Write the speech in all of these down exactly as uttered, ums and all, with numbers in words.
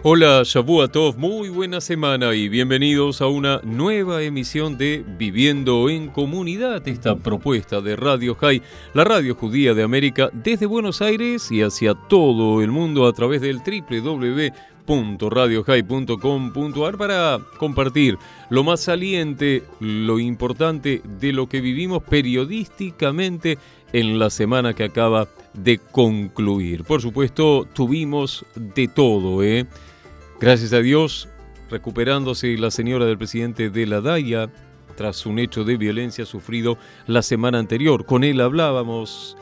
Hola, Shavua Tov, muy buena semana y bienvenidos a una nueva emisión de Viviendo en Comunidad, esta propuesta de Radio High, la radio judía de América, desde Buenos Aires y hacia todo el mundo a través del doble u doble u doble u punto radio high punto com punto a r para compartir lo más saliente, lo importante de lo que vivimos periodísticamente en la semana que acaba de concluir. Por supuesto, tuvimos de todo, ¿eh? Gracias a Dios, recuperándose la señora del presidente de la Daya tras un hecho de violencia sufrido la semana anterior. Con él hablábamos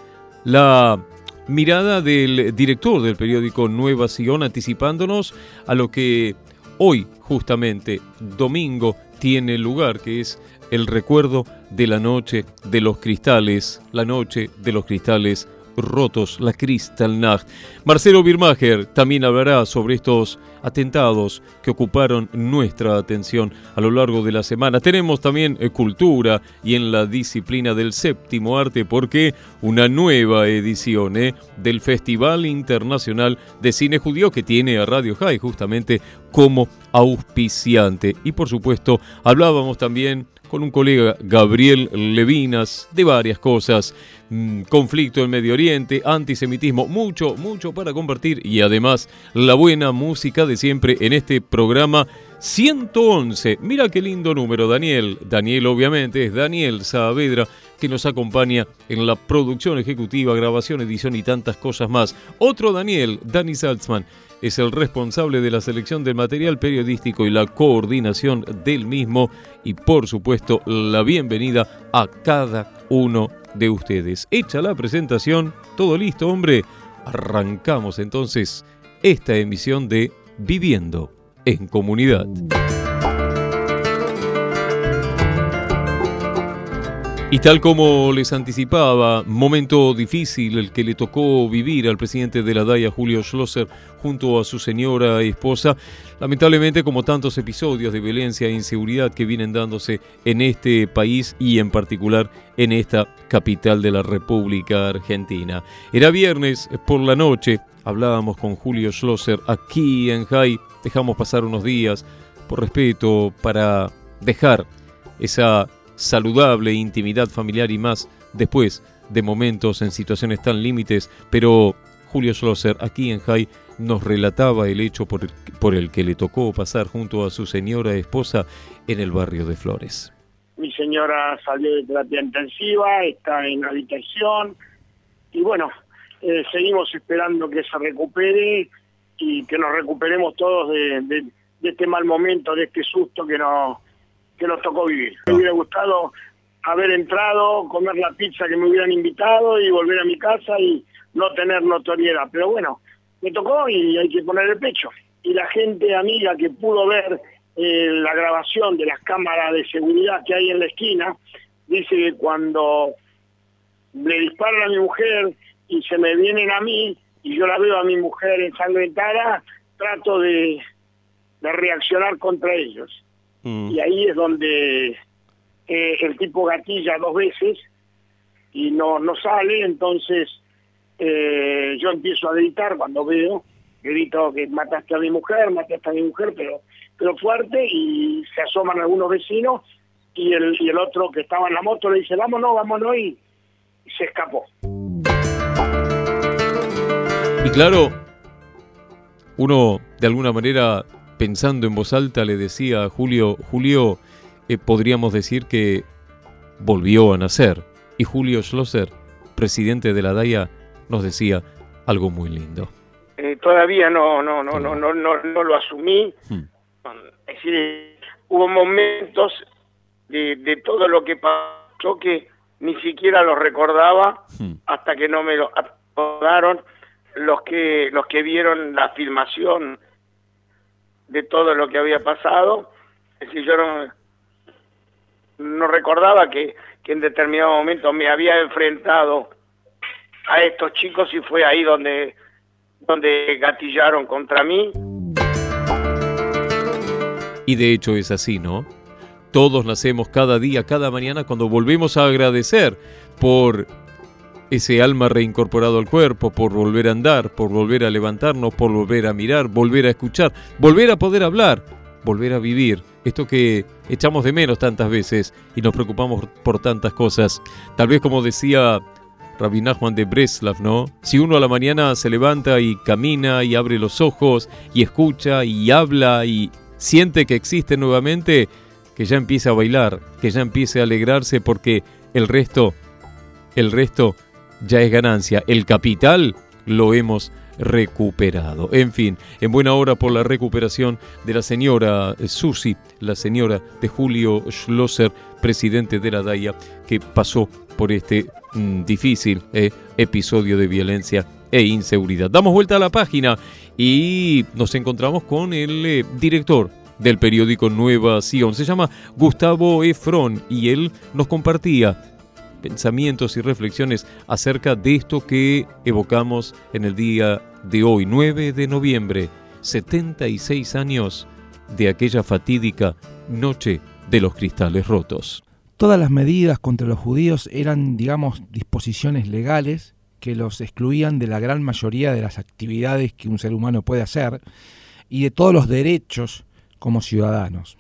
la mirada del director del periódico Nueva Sion, anticipándonos a lo que hoy, justamente, domingo, tiene lugar, que es el recuerdo de la noche de los cristales, la noche de los cristales rotos, la Kristallnacht. Marcelo Birmacher también hablará sobre estos atentados que ocuparon nuestra atención a lo largo de la semana. Tenemos también eh, cultura y en la disciplina del séptimo arte, porque una nueva edición eh, del Festival Internacional de Cine Judío que tiene a Radio High justamente como auspiciante. Y por supuesto hablábamos también con un colega, Gabriel Levinas, de varias cosas, mmm, conflicto en Medio Oriente, antisemitismo, mucho, mucho para compartir y además la buena música de siempre en este programa ciento once. Mira qué lindo número, Daniel. Daniel obviamente es Daniel Saavedra, que nos acompaña en la producción ejecutiva, grabación, edición y tantas cosas más. Otro Daniel, Dani Salzman, es el responsable de la selección del material periodístico y la coordinación del mismo. Y por supuesto, la bienvenida a cada uno de ustedes. Hecha la presentación, todo listo, hombre. Arrancamos entonces esta emisión de Viviendo en Comunidad. Y tal como les anticipaba, momento difícil el que le tocó vivir al presidente de la Daya, Julio Schlosser, junto a su señora esposa. Lamentablemente, como tantos episodios de violencia e inseguridad que vienen dándose en este país y en particular en esta capital de la República Argentina. Era viernes por la noche, hablábamos con Julio Schlosser aquí en High, dejamos pasar unos días por respeto para dejar esa saludable intimidad familiar y más después de momentos en situaciones tan límites, pero Julio Schlosser aquí en High nos relataba el hecho por el, por el que le tocó pasar junto a su señora esposa en el barrio de Flores. Mi señora salió de terapia intensiva, está en habitación y bueno, eh, seguimos esperando que se recupere y que nos recuperemos todos de, de, de este mal momento, de este susto que nos que nos tocó vivir. Me hubiera gustado haber entrado, comer la pizza que me hubieran invitado y volver a mi casa y no tener notoriedad. Pero bueno, me tocó y hay que poner el pecho. Y la gente amiga que pudo ver eh, la grabación de las cámaras de seguridad que hay en la esquina, dice que cuando le disparan a mi mujer y se me vienen a mí y yo la veo a mi mujer ensangrentada, trato de, de reaccionar contra ellos. Mm. Y ahí es donde eh, el tipo gatilla dos veces y no, no sale, entonces eh, yo empiezo a gritar cuando veo, grito que mataste a mi mujer, mataste a mi mujer, pero pero fuerte, y se asoman algunos vecinos y el, y el otro que estaba en la moto le dice, vámonos, vámonos, y, y se escapó. Y claro, uno de alguna manera, pensando en voz alta, le decía a Julio, Julio, eh, podríamos decir que volvió a nacer. Y Julio Schlosser, presidente de la Daya, nos decía algo muy lindo. Eh, todavía no, no, no, no, no, no, no lo asumí. Hmm. Es decir, hubo momentos de, de todo lo que pasó que ni siquiera lo recordaba hmm. hasta que no me lo acordaron los que los que vieron la filmación de todo lo que había pasado. Es decir, yo no, no recordaba que, que en determinado momento me había enfrentado a estos chicos y fue ahí donde, donde gatillaron contra mí. Y de hecho es así, ¿no? Todos nacemos cada día, cada mañana, cuando volvemos a agradecer por ese alma reincorporado al cuerpo, por volver a andar, por volver a levantarnos, por volver a mirar, volver a escuchar, volver a poder hablar, volver a vivir. Esto que echamos de menos tantas veces y nos preocupamos por tantas cosas. Tal vez, como decía Rabbi Nachman de Breslav, ¿no? Si uno a la mañana se levanta y camina y abre los ojos y escucha y habla y siente que existe nuevamente, que ya empiece a bailar, que ya empiece a alegrarse, porque el resto, el resto ya es ganancia. El capital lo hemos recuperado. En fin, en buena hora por la recuperación de la señora Susi, la señora de Julio Schlosser, presidente de la D A I A, que pasó por este mm, difícil eh, episodio de violencia e inseguridad. Damos vuelta a la página y nos encontramos con el eh, director del periódico Nueva Sion. Se llama Gustavo Efron y él nos compartía pensamientos y reflexiones acerca de esto que evocamos en el día de hoy, nueve de noviembre, setenta y seis años de aquella fatídica noche de los cristales rotos. Todas las medidas contra los judíos eran, digamos, disposiciones legales que los excluían de la gran mayoría de las actividades que un ser humano puede hacer y de todos los derechos como ciudadanos.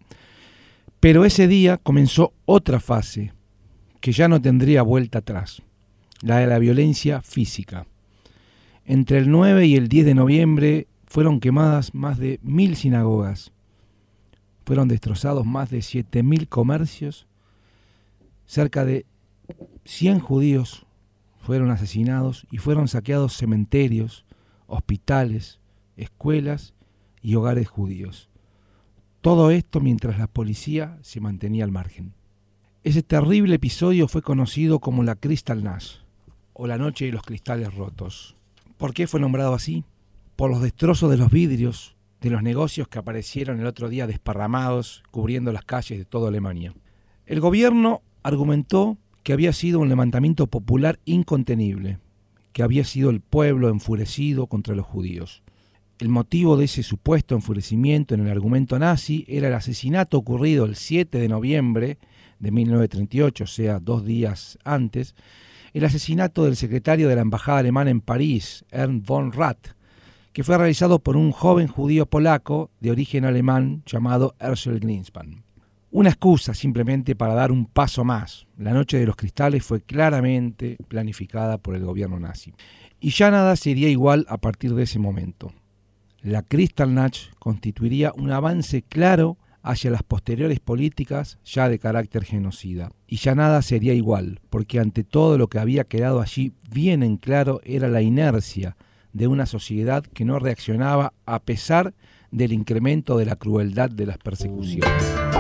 Pero ese día comenzó otra fase que ya no tendría vuelta atrás, la de la violencia física. Entre el nueve y el diez de noviembre fueron quemadas más de mil sinagogas, fueron destrozados más de siete mil comercios, cerca de cien judíos fueron asesinados y fueron saqueados cementerios, hospitales, escuelas y hogares judíos. Todo esto mientras la policía se mantenía al margen. Ese terrible episodio fue conocido como la Kristallnacht, o la noche de los cristales rotos. ¿Por qué fue nombrado así? Por los destrozos de los vidrios de los negocios que aparecieron el otro día desparramados, cubriendo las calles de toda Alemania. El gobierno argumentó que había sido un levantamiento popular incontenible, que había sido el pueblo enfurecido contra los judíos. El motivo de ese supuesto enfurecimiento en el argumento nazi era el asesinato ocurrido el siete de noviembre de mil novecientos treinta y ocho, o sea, dos días antes, el asesinato del secretario de la embajada alemana en París, Ernst von Rath, que fue realizado por un joven judío polaco de origen alemán llamado Herschel Greenspan. Una excusa simplemente para dar un paso más. La noche de los cristales fue claramente planificada por el gobierno nazi. Y ya nada sería igual a partir de ese momento. La Kristallnacht constituiría un avance claro hacia las posteriores políticas ya de carácter genocida. Y ya nada sería igual, porque ante todo lo que había quedado allí bien en claro era la inercia de una sociedad que no reaccionaba a pesar del incremento de la crueldad de las persecuciones.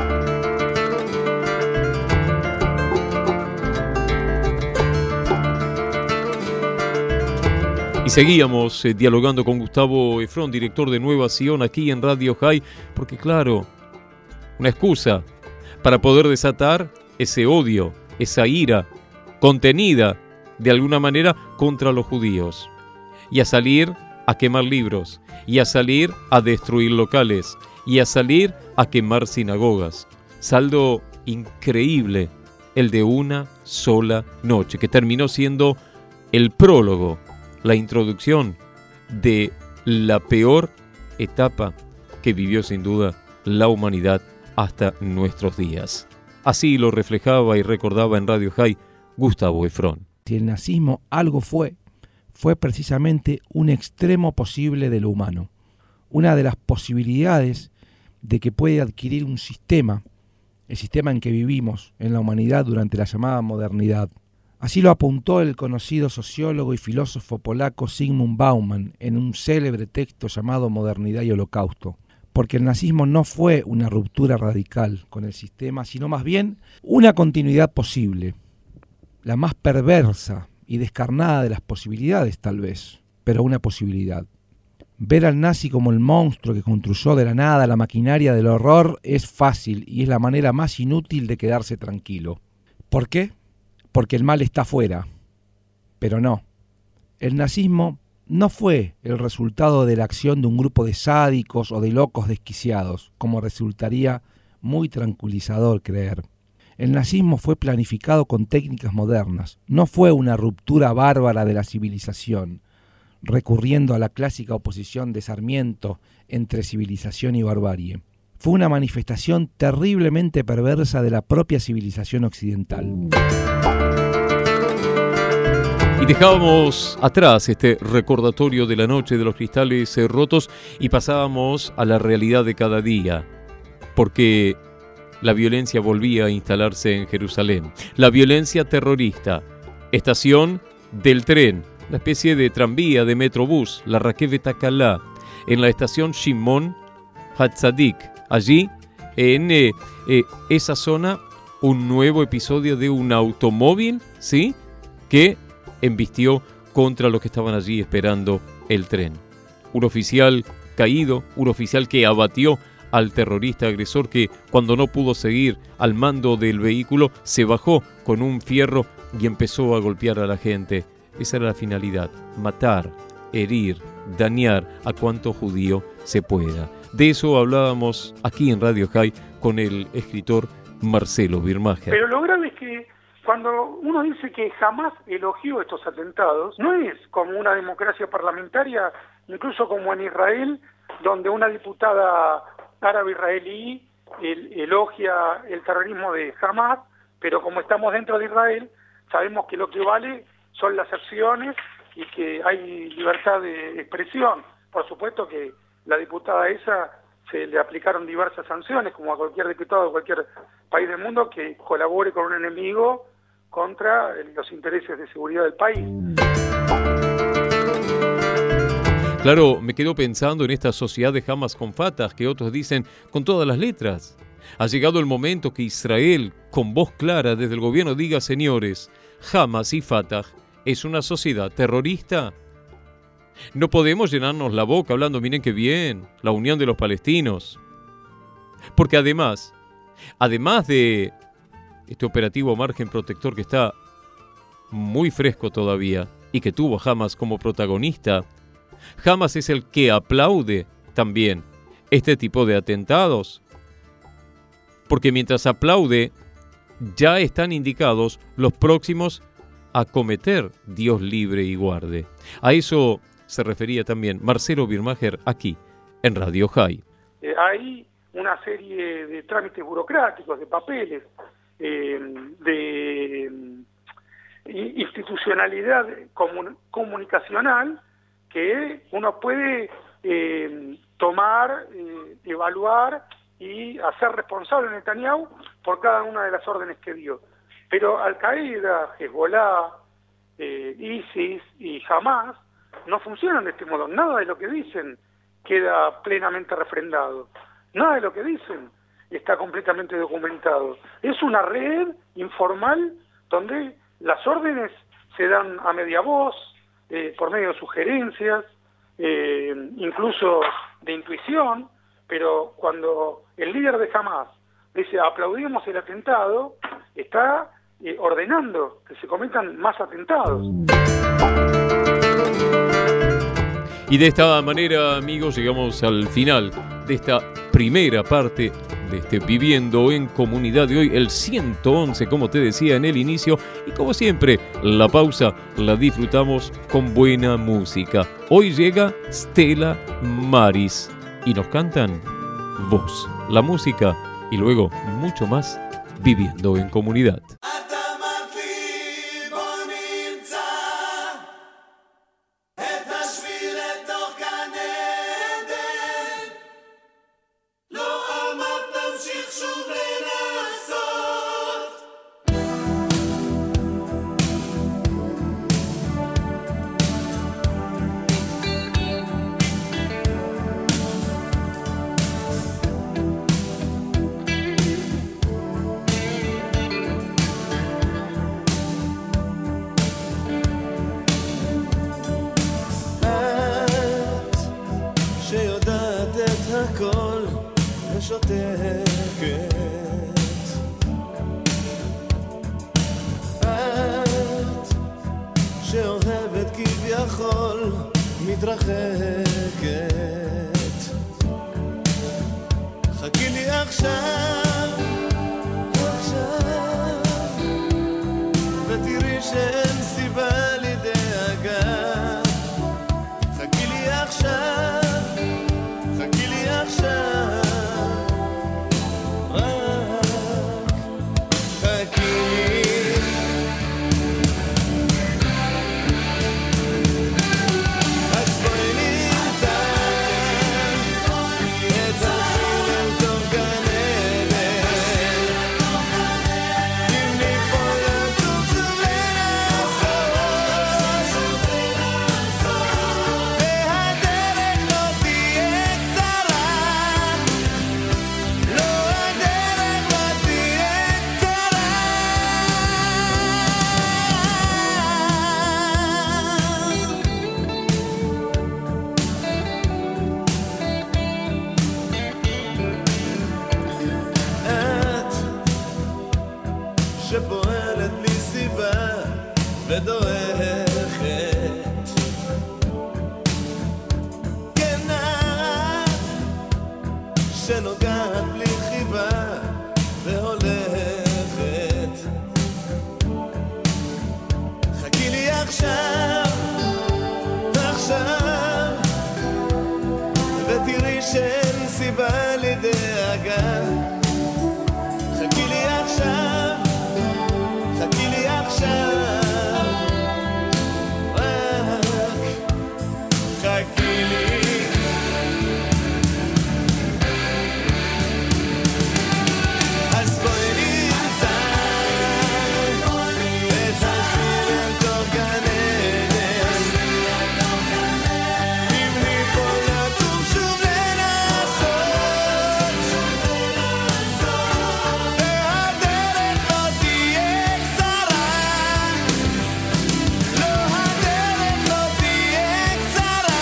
Y seguíamos eh, dialogando con Gustavo Efron, director de Nueva Sion, aquí en Radio High, porque claro, una excusa para poder desatar ese odio, esa ira contenida de alguna manera contra los judíos, y a salir a quemar libros, y a salir a destruir locales, y a salir a quemar sinagogas. Saldo increíble el de una sola noche, que terminó siendo el prólogo, la introducción de la peor etapa que vivió sin duda la humanidad hasta nuestros días. Así lo reflejaba y recordaba en Radio High Gustavo Efron. Si el nazismo algo fue, fue precisamente un extremo posible de lo humano. Una de las posibilidades de que puede adquirir un sistema, el sistema en que vivimos en la humanidad durante la llamada modernidad. Así lo apuntó el conocido sociólogo y filósofo polaco Zygmunt Bauman en un célebre texto llamado Modernidad y Holocausto, porque el nazismo no fue una ruptura radical con el sistema, sino más bien una continuidad posible, la más perversa y descarnada de las posibilidades tal vez, pero una posibilidad. Ver al nazi como el monstruo que construyó de la nada la maquinaria del horror es fácil y es la manera más inútil de quedarse tranquilo. ¿Por qué? Porque el mal está afuera, pero no. El nazismo no fue el resultado de la acción de un grupo de sádicos o de locos desquiciados, como resultaría muy tranquilizador creer. El nazismo fue planificado con técnicas modernas, no fue una ruptura bárbara de la civilización, recurriendo a la clásica oposición de Sarmiento entre civilización y barbarie. Fue una manifestación terriblemente perversa de la propia civilización occidental. Y dejábamos atrás este recordatorio de la noche de los cristales rotos y pasábamos a la realidad de cada día, porque la violencia volvía a instalarse en Jerusalén. La violencia terrorista, estación del tren, una especie de tranvía de metrobús, la Rakevet HaKalá, en la estación Shimon HaTzadik. Allí, en eh, eh, esa zona, un nuevo episodio de un automóvil, ¿sí?, que embistió contra los que estaban allí esperando el tren. Un oficial caído, un oficial que abatió al terrorista agresor que, cuando no pudo seguir al mando del vehículo, se bajó con un fierro y empezó a golpear a la gente. Esa era la finalidad: matar, herir, dañar a cuanto judío se pueda. De eso hablábamos aquí en Radio High con el escritor Marcelo Birmacher. Pero lo grave es que cuando uno dice que jamás elogió estos atentados, no es como una democracia parlamentaria, incluso como en Israel, donde una diputada árabe israelí el, elogia el terrorismo de Hamas, pero como estamos dentro de Israel, sabemos que lo que vale son las acciones y que hay libertad de expresión. Por supuesto que la diputada esa se le aplicaron diversas sanciones, como a cualquier diputado de cualquier país del mundo que colabore con un enemigo contra los intereses de seguridad del país. Claro, me quedo pensando en esta sociedad de Hamas con Fatah, que otros dicen con todas las letras. Ha llegado el momento que Israel, con voz clara desde el gobierno, diga: señores, Hamas y Fatah es una sociedad terrorista. No podemos llenarnos la boca hablando, miren qué bien, la unión de los palestinos. Porque además, además de este operativo Margen Protector que está muy fresco todavía y que tuvo a Hamas como protagonista, Hamas es el que aplaude también este tipo de atentados. Porque mientras aplaude, ya están indicados los próximos a cometer, Dios libre y guarde. A eso se refería también Marcelo Birmacher aquí, en Radio High. Eh, hay una serie de trámites burocráticos, de papeles, eh, de eh, institucionalidad comun- comunicacional que uno puede eh, tomar, eh, evaluar y hacer responsable a Netanyahu por cada una de las órdenes que dio. Pero Al-Qaeda, Hezbollah, eh, ISIS y Hamas no funcionan de este modo. Nada de lo que dicen queda plenamente refrendado. Nada de lo que dicen está completamente documentado. Es una red informal donde las órdenes se dan a media voz, eh, por medio de sugerencias, eh, incluso de intuición, pero cuando el líder de Hamas dice aplaudimos el atentado, está eh, ordenando que se cometan más atentados. Y de esta manera, amigos, llegamos al final de esta primera parte de este Viviendo en Comunidad de hoy, el ciento once, como te decía en el inicio, y como siempre, la pausa la disfrutamos con buena música. Hoy llega Stella Maris y nos cantan Voz, la música y luego mucho más Viviendo en Comunidad. חכי לי עכשיו, עכשיו שפועלת בלי סיבה ודועכת. כן את שנוגעת בלי חיבה והולכת. חכי לי עכשיו, עכשיו, ותראי שאין סיבה לדאגה. חכי לי עכשיו, חכי לי עכשיו, רק חכי לי. אז בואי נמצא את השביל אל תוך גן עדן, אם ניפול נקום שוב לנסות, והדרך לא תהיה קצרה, לא הדרך לא תהיה קצרה.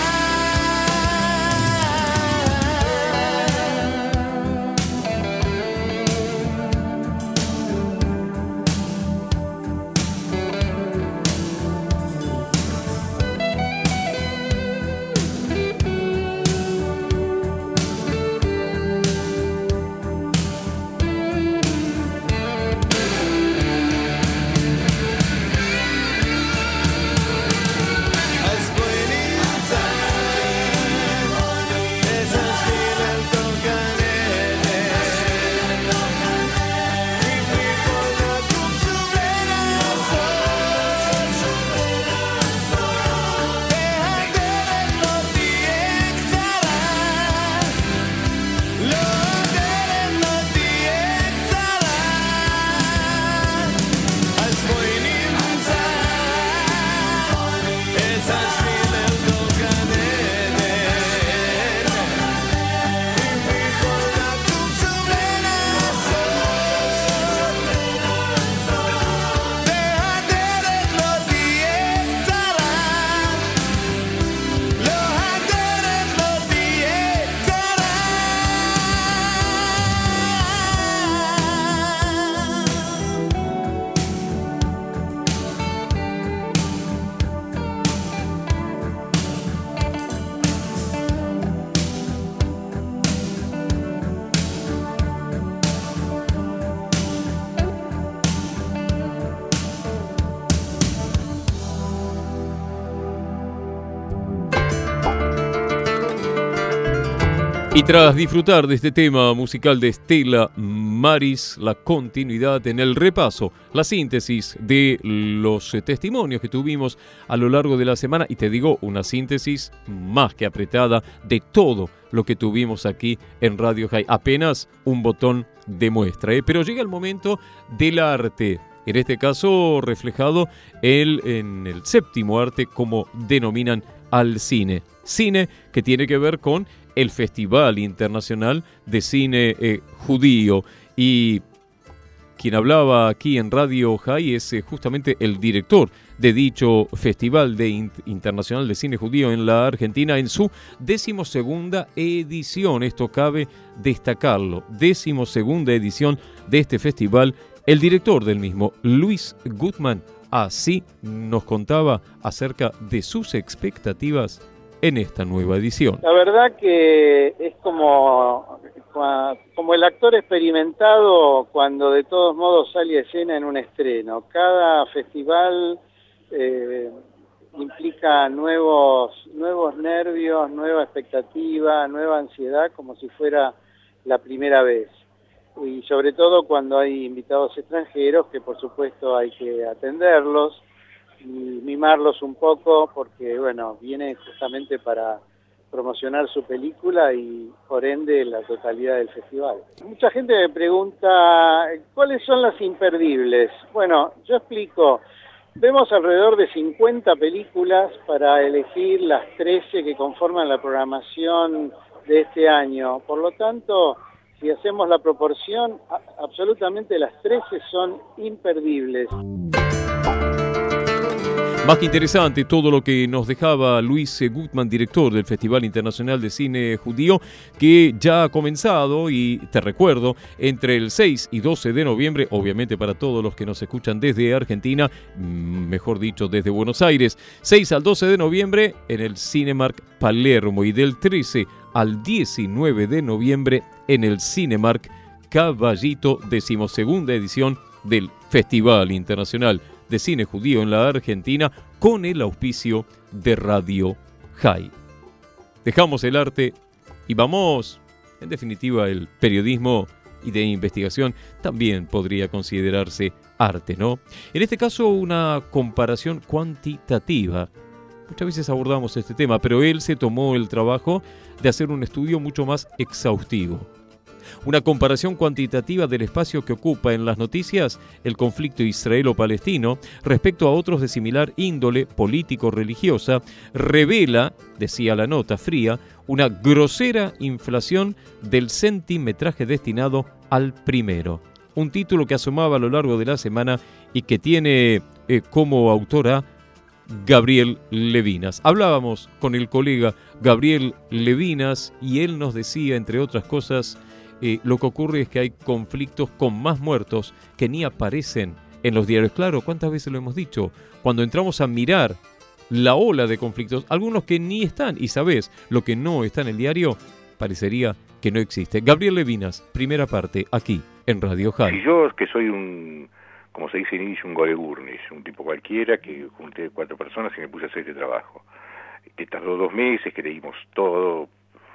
אז בואי נמצא את השביל אל תוך גן עדן, אם ניפול נקום שוב לנסות, והדרך לא תהיה קצרה, לא הדרך לא תהיה קצרה. אז בואי נמצא את השביל אל תוך גן עדן, אם ניפול נקום שוב לנסות, והדרך לא תהיה קצרה, לא הדרך לא תהיה קצרה. Y tras disfrutar de este tema musical de Stella Maris, la continuidad en el repaso, la síntesis de los eh, testimonios que tuvimos a lo largo de la semana, y te digo, una síntesis más que apretada de todo lo que tuvimos aquí en Radio High. Apenas un botón de muestra, ¿eh? Pero llega el momento del arte. En este caso reflejado el, en el séptimo arte, como denominan al cine. Cine que tiene que ver con el Festival Internacional de Cine eh, Judío. Y quien hablaba aquí en Radio High es eh, justamente el director de dicho Festival de In- Internacional de Cine Judío en la Argentina, en su decimosegunda edición. Esto cabe destacarlo. Decimosegunda edición de este festival. El director del mismo, Luis Gutman, así nos contaba acerca de sus expectativas en esta nueva edición. La verdad que es como, como el actor experimentado cuando de todos modos sale a escena en un estreno. Cada festival eh, implica nuevos, nuevos nervios, nueva expectativa, nueva ansiedad, como si fuera la primera vez. Y sobre todo cuando hay invitados extranjeros, que por supuesto hay que atenderlos y mimarlos un poco, porque bueno, vienen justamente para promocionar su película y por ende la totalidad del festival. Mucha gente me pregunta, ¿cuáles son las imperdibles? Bueno, yo explico, vemos alrededor de cincuenta películas para elegir las trece que conforman la programación de este año. Por lo tanto, si hacemos la proporción, absolutamente las trece son imperdibles. Más que interesante todo lo que nos dejaba Luis Gutman, director del Festival Internacional de Cine Judío, que ya ha comenzado, y te recuerdo, entre el seis y doce de noviembre, obviamente para todos los que nos escuchan desde Argentina, mejor dicho desde Buenos Aires, seis al doce de noviembre en el Cinemark Palermo, y del trece al diecinueve de noviembre en el Cinemark Caballito, decimosegunda edición del Festival Internacional de Cine Judío en la Argentina, con el auspicio de Radio High. Dejamos el arte y vamos, en definitiva, el periodismo y de investigación también podría considerarse arte, ¿no? En este caso, una comparación cuantitativa. Muchas veces abordamos este tema, pero él se tomó el trabajo de hacer un estudio mucho más exhaustivo. Una comparación cuantitativa del espacio que ocupa en las noticias el conflicto israelo-palestino respecto a otros de similar índole político-religiosa revela, decía la nota fría, una grosera inflación del centimetraje destinado al primero. Un título que asomaba a lo largo de la semana y que tiene eh, como autora Gabriel Levinas. Hablábamos con el colega Gabriel Levinas y él nos decía, entre otras cosas, Eh, lo que ocurre es que hay conflictos con más muertos que ni aparecen en los diarios. Claro, ¿cuántas veces lo hemos dicho? Cuando entramos a mirar la ola de conflictos, algunos que ni están, y sabés, lo que no está en el diario, parecería que no existe. Gabriel Levinas, primera parte, aquí, en Radio High. Si yo, que soy un, como se dice en inglés, un golegurnis, un tipo cualquiera, que junté cuatro personas y me puse a hacer este trabajo. Que tardó dos meses, que leímos todo,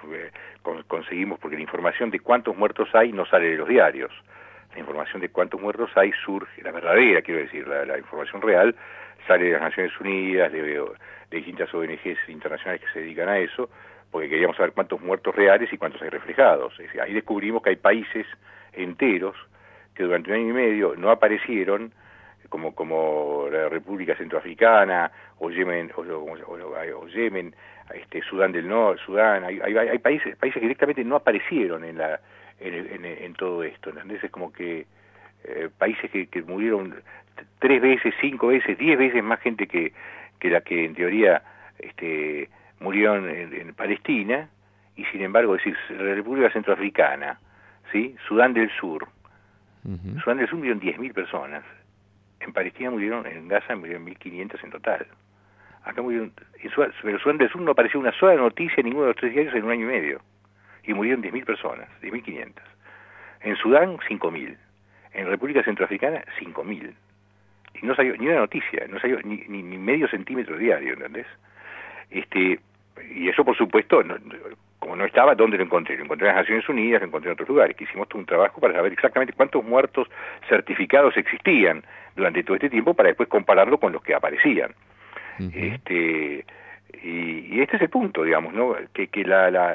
conseguimos, porque la información de cuántos muertos hay no sale de los diarios. La información de cuántos muertos hay surge, la verdadera, quiero decir, la, la información real sale de las Naciones Unidas, de, de distintas O N Ges internacionales que se dedican a eso, porque queríamos saber cuántos muertos reales y cuántos hay reflejados. Es decir, ahí descubrimos que hay países enteros que durante un año y medio no aparecieron, como como la República Centroafricana o Yemen o, o, o, o Yemen, este, Sudán del Norte, Sudán, hay, hay, hay países países que directamente no aparecieron en la en, en, en todo esto, ¿entendés? Es como que eh, países que, que murieron tres veces, cinco veces, diez veces más gente que, que la que en teoría este, murieron en, en Palestina, y sin embargo, es decir, la República Centroafricana, ¿sí? Sudán del Sur, uh-huh. Sudán del Sur murieron diez mil personas. En Palestina murieron, en Gaza murieron mil quinientos en total. Acá murieron, en Sudán, pero Sudán del Sur no apareció una sola noticia en ninguno de los tres diarios en un año y medio. Y murieron diez mil personas, diez mil quinientas. En Sudán, cinco mil. En República Centroafricana, cinco mil. Y no salió ni una noticia, no salió ni, ni, ni medio centímetro diario, ¿entendés? Este, y eso, por supuesto, no, como no estaba, ¿dónde lo encontré? Lo encontré en las Naciones Unidas, lo encontré en otros lugares, que hicimos todo un trabajo para saber exactamente cuántos muertos certificados existían durante todo este tiempo, para después compararlo con los que aparecían. Uh-huh. Este, y, y este es el punto, digamos, ¿no? Que, que la... la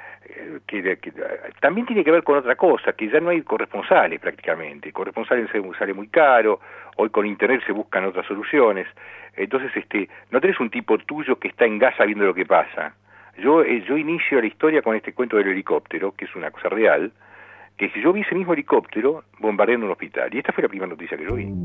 Que, que, también tiene que ver con otra cosa, que ya no hay corresponsales prácticamente, corresponsales sale muy caro, hoy con internet se buscan otras soluciones, entonces este no tenés un tipo tuyo que está en Gaza viendo lo que pasa. Yo eh, yo inicio la historia con este cuento del helicóptero, que es una cosa real, que si yo vi ese mismo helicóptero bombardeando un hospital, y esta fue la primera noticia que yo vi.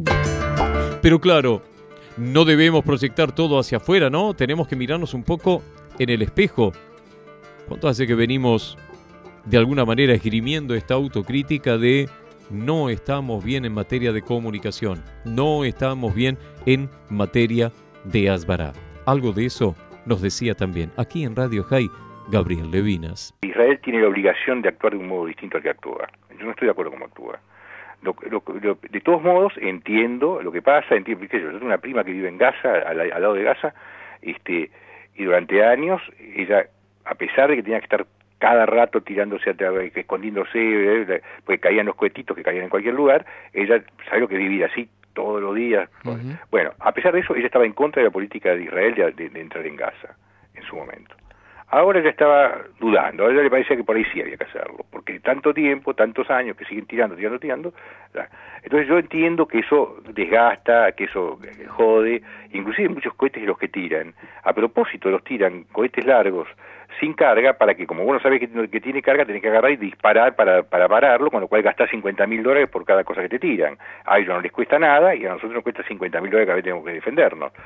Pero claro, no debemos proyectar todo hacia afuera, ¿no? Tenemos que mirarnos un poco en el espejo. ¿Cuánto hace que venimos de alguna manera esgrimiendo esta autocrítica de no estamos bien en materia de comunicación, no estamos bien en materia de Asbará? Algo de eso nos decía también aquí en Radio High Gabriel Levinas. Israel tiene la obligación de actuar de un modo distinto al que actúa. Yo no estoy de acuerdo con cómo actúa. Lo, lo, lo, de todos modos entiendo lo que pasa, entiendo, yo tengo una prima que vive en Gaza, al, al lado de Gaza, este, y durante años ella, a pesar de que tenía que estar cada rato tirándose, escondiéndose, porque caían los cohetitos que caían en cualquier lugar, ella sabe lo que es vivir así todos los días. Uh-huh. Bueno, a pesar de eso, ella estaba en contra de la política de Israel de, de, de entrar en Gaza, en su momento. Ahora ella estaba dudando, a ella le parecía que por ahí sí había que hacerlo, porque tanto tiempo, tantos años que siguen tirando, tirando, tirando. Entonces yo entiendo que eso desgasta, que eso jode, inclusive muchos cohetes de los que tiran, a propósito los tiran cohetes largos, sin carga, para que como uno sabe que, que tiene carga, tenés que agarrar y disparar para, para pararlo, con lo cual gastás cincuenta mil dólares por cada cosa que te tiran. A ellos no les cuesta nada y a nosotros nos cuesta cincuenta mil dólares cada vez que tenemos que defendernos.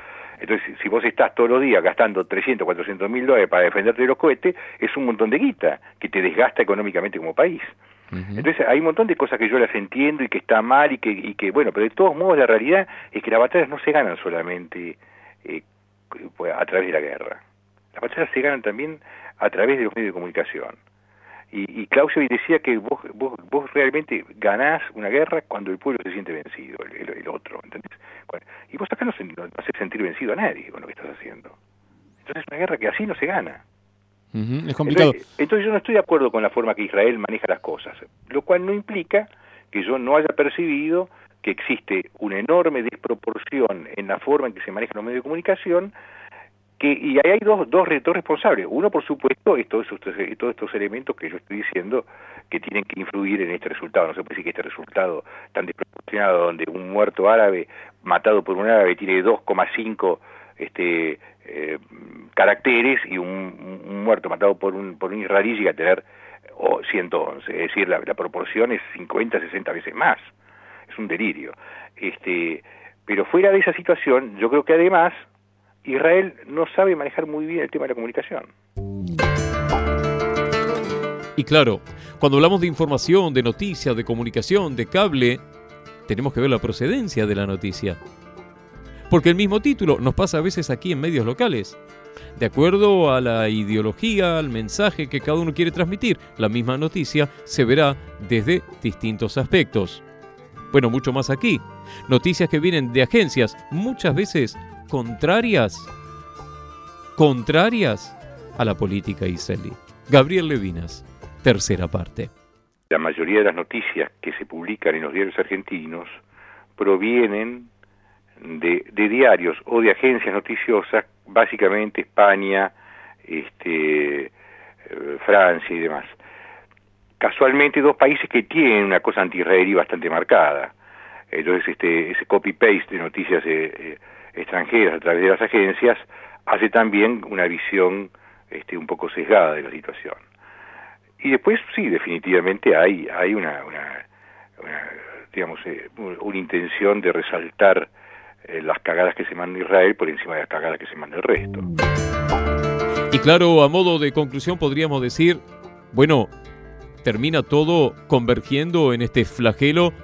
Entonces, si vos estás todos los días gastando trescientos, cuatrocientos mil dólares para defenderte de los cohetes, es un montón de guita que te desgasta económicamente como país. Uh-huh. Entonces, hay un montón de cosas que yo las entiendo y que está mal y que, y que bueno, pero de todos modos la realidad es que las batallas no se ganan solamente eh, a través de la guerra. Las batallas se ganan también a través de los medios de comunicación. Y, y Clausewitz decía que vos, vos, vos realmente ganás una guerra cuando el pueblo se siente vencido, el, el, el otro, ¿entendés? Y vos acá no, no, no haces sentir vencido a nadie con lo que estás haciendo. Entonces es una guerra que así no se gana. Uh-huh, es complicado. Entonces, entonces yo no estoy de acuerdo con la forma que Israel maneja las cosas, lo cual no implica que yo no haya percibido que existe una enorme desproporción en la forma en que se manejan los medios de comunicación. Que, y ahí hay dos, dos, dos responsables. Uno, por supuesto, es todos estos, todos estos elementos que yo estoy diciendo que tienen que influir en este resultado. No se puede decir que este resultado tan desproporcionado, donde un muerto árabe matado por un árabe tiene dos coma cinco este, eh, caracteres y un, un muerto matado por un, por un israelí llega a tener oh, ciento once. Es decir, la, la proporción es cincuenta, sesenta veces más. Es un delirio. Este, pero fuera de esa situación, yo creo que además Israel no sabe manejar muy bien el tema de la comunicación. Y claro, cuando hablamos de información, de noticias, de comunicación, de cable, tenemos que ver la procedencia de la noticia. Porque el mismo título nos pasa a veces aquí en medios locales. De acuerdo a la ideología, al mensaje que cada uno quiere transmitir, la misma noticia se verá desde distintos aspectos. Bueno, mucho más aquí. Noticias que vienen de agencias, muchas veces contrarias, contrarias a la política israelí. Gabriel Levinas, tercera parte. La mayoría de las noticias que se publican en los diarios argentinos provienen de, de diarios o de agencias noticiosas, básicamente España, este, Francia y demás. Casualmente dos países que tienen una cosa anti-israelí bastante marcada. Entonces este, ese copy-paste de noticias eh, eh, extranjeras a través de las agencias hace también una visión este, un poco sesgada de la situación. Y después sí, definitivamente hay hay una, una, una digamos eh, una intención de resaltar eh, las cagadas que se manda Israel por encima de las cagadas que se manda el resto. Y claro, a modo de conclusión podríamos decir, bueno, termina todo convergiendo en este flagelo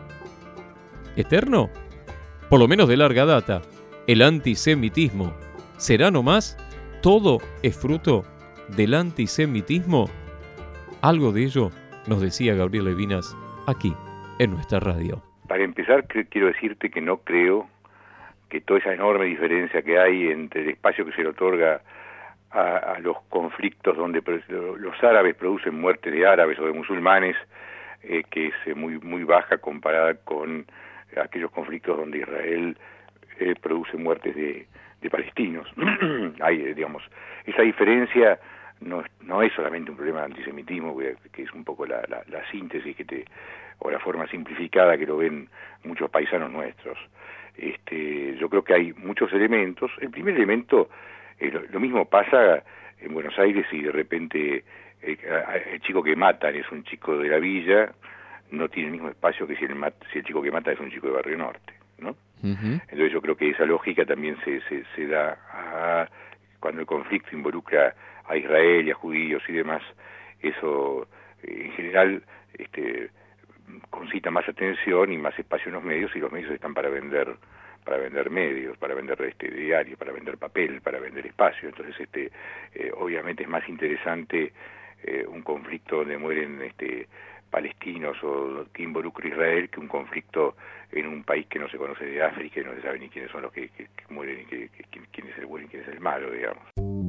eterno, por lo menos de larga data, el antisemitismo. ¿Será nomás? ¿Todo es fruto del antisemitismo? Algo de ello nos decía Gabriel Levinas aquí, en nuestra radio. Para empezar, quiero decirte que no creo que toda esa enorme diferencia que hay entre el espacio que se le otorga a, a los conflictos donde los árabes producen muertes de árabes o de musulmanes, eh, que es muy, muy baja comparada con aquellos conflictos donde Israel eh, produce muertes de, de palestinos. Hay, digamos, esa diferencia no, no es solamente un problema de antisemitismo, que, que es un poco la, la, la síntesis que te, o la forma simplificada que lo ven muchos paisanos nuestros. Este, yo creo que hay muchos elementos. El primer elemento, eh, lo, lo mismo pasa en Buenos Aires y de repente eh, el chico que matan es un chico de la villa, no tiene el mismo espacio que si el, mat, si el chico que mata es un chico de Barrio Norte, ¿no? Uh-huh. Entonces yo creo que esa lógica también se, se, se da a, cuando el conflicto involucra a Israel y a judíos y demás, eso eh, en general este, concita más atención y más espacio en los medios, y los medios están para vender para vender medios, para vender este diario, para vender papel, para vender espacio. Entonces este eh, obviamente es más interesante eh, un conflicto donde mueren este palestinos o que involucra a Israel que un conflicto en un país que no se conoce de África y no se sabe ni quiénes son los que, que, que mueren y que, que, quién es el bueno y quién es el malo, digamos.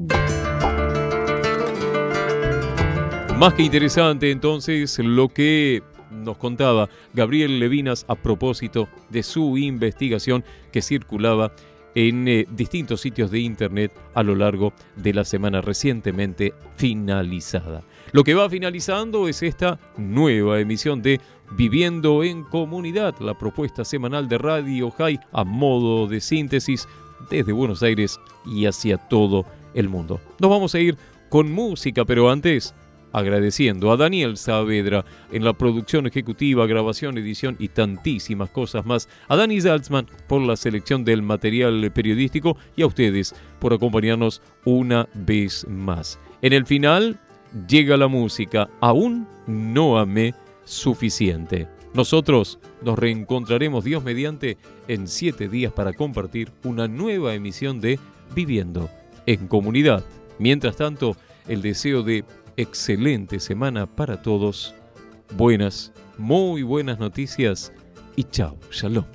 Más que interesante entonces lo que nos contaba Gabriel Levinas a propósito de su investigación que circulaba en eh, distintos sitios de internet a lo largo de la semana recientemente finalizada. Lo que va finalizando es esta nueva emisión de Viviendo en Comunidad, la propuesta semanal de Radio High a modo de síntesis desde Buenos Aires y hacia todo el mundo. Nos vamos a ir con música, pero antes agradeciendo a Daniel Saavedra en la producción ejecutiva, grabación, edición y tantísimas cosas más, a Dani Salzman por la selección del material periodístico y a ustedes por acompañarnos una vez más. En el final llega la música, aún no amé suficiente. Nosotros nos reencontraremos, Dios mediante, en siete días para compartir una nueva emisión de Viviendo en Comunidad. Mientras tanto, el deseo de excelente semana para todos, buenas, muy buenas noticias y chao, shalom.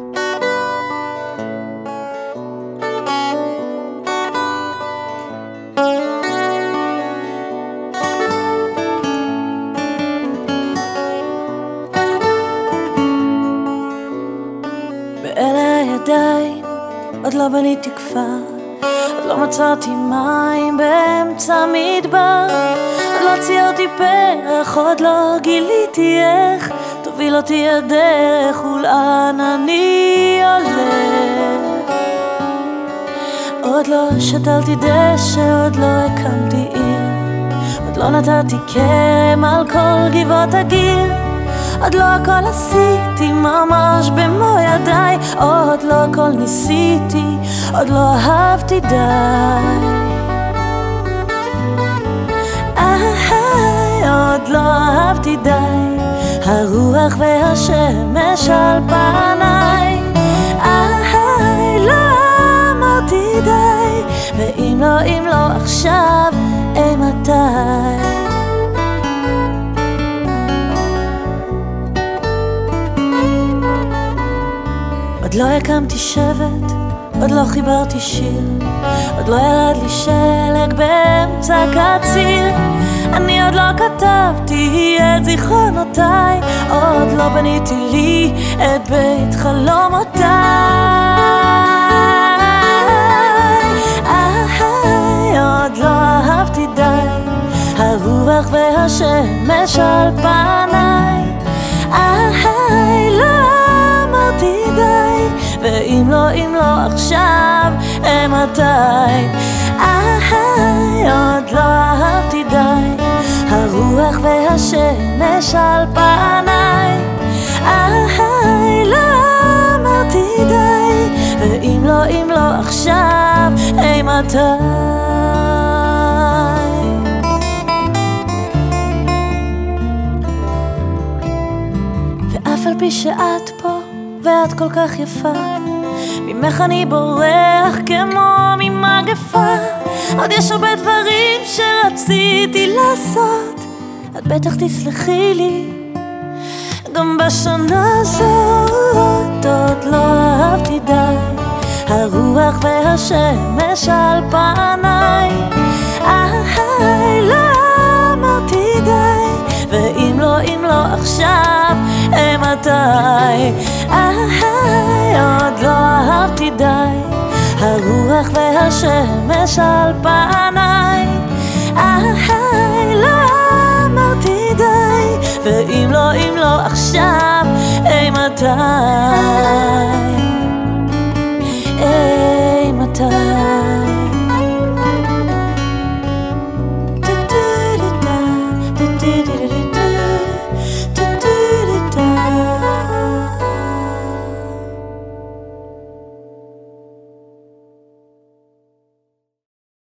עוד לא בניתי כפר, עוד לא מצאתי מים באמצע מדבר, עוד לא ציירתי פרח, עוד לא גיליתי איך תוביל אותי הדרך ולאן אני הולך. עוד לא שתלתי דשא, עוד לא הקמתי עיר, עוד לא נתתי כרם על כל גבעות הגיר, עוד לא הכל עשיתי ממש במו ידיי, עוד לא הכל ניסיתי, עוד לא אהבתי די. איי, עוד לא אהבתי די, הרוח והשמש על פניי. איי, לא אמרתי די, ואם לא, אם לא עכשיו, אימתי. עוד לא הקמתי שבט, עוד לא חיברתי שיר, עוד לא ירד לי שלג באמצע קציר, אני עוד לא כתבתי את זיכרונותיי, עוד לא בניתי לי את בית חלומותיי. איי, עוד לא אהבתי די, הרוח והשמש על פניי. איי, לא אמרתי די, ואם לא, אם לא עכשיו, אימתי. איי, עוד לא אהבתי די, הרוח והשמש על פניי. איי, לא אמרתי די, ואם לא, אם לא עכשיו, אימתי. ואף על פי שאת פה ואת כל כך יפה, ממך אני בורח כמו ממגפה. עוד יש הרבה דברים שרציתי לעשות, את בטח תסלחי לי גם בשנה הזאת. עוד לא אהבתי די, הרוח והשמש על פניי. איי, לא אמרתי די, ואם לא, אם לא עכשיו, אימתי. איי, עוד לא אהבתי די, הרוח והשמש על פניי. איי, לא אמרתי די, ואם לא, אם לא עכשיו, אימתי. אימתי.